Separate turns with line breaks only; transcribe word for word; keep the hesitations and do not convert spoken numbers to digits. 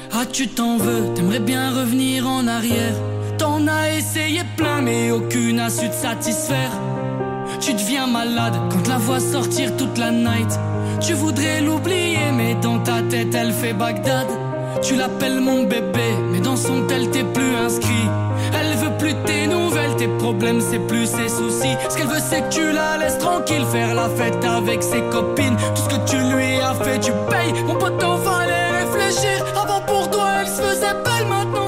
Ah tu t'en veux, t'aimerais bien revenir en arrière. T'en as essayé plein mais aucune a su te satisfaire. Tu deviens malade quand la vois sortir toute la night. Tu voudrais l'oublier mais dans ta tête elle fait Bagdad. Tu l'appelles mon bébé mais dans son tel t'es plus inscrit. Elle veut plus tes nouvelles, tes problèmes c'est plus ses soucis. Ce qu'elle veut c'est que tu la laisses tranquille, faire la fête avec ses copines. Tout ce que tu lui as fait tu payes. Mon pote t'en fallait réfléchir. Avant pour toi elle se faisait belle, maintenant